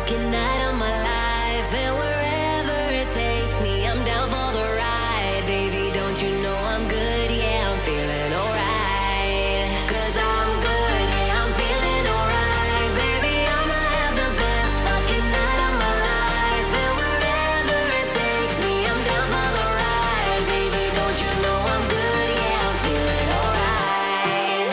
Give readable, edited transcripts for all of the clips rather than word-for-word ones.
fucking night of my life, and wherever it takes me, I'm down for the ride. Baby, don't you know I'm good? Yeah, I'm feeling alright. 'Cause I'm good, yeah, I'm feeling alright. Baby, I'ma have the best fucking night of my life, and wherever it takes me, I'm down for the ride. Baby, don't you know I'm good? Yeah, I'm feeling alright.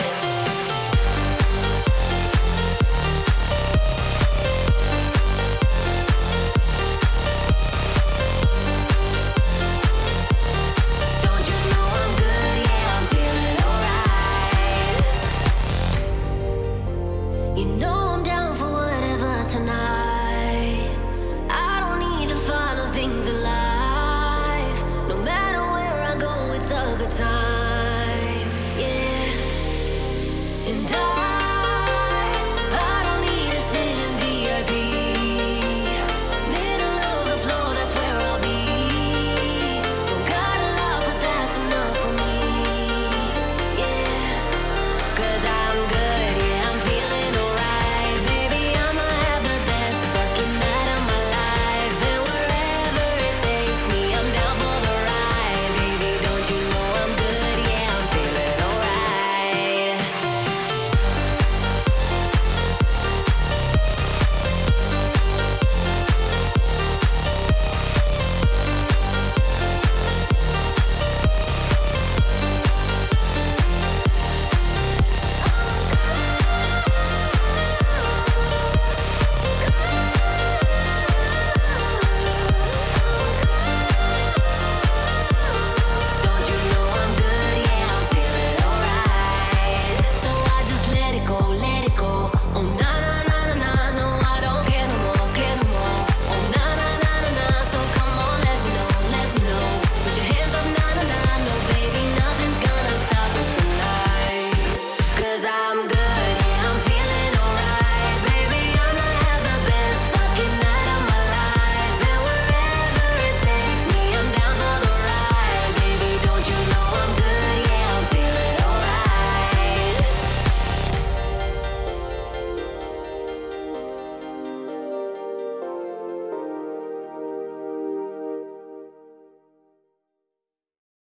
Don't you know I'm good? Yeah, I'm feeling alright. You know I'm down for whatever tonight. I don't need the final things in life. No matter where I go, it's a good time. Yeah. And I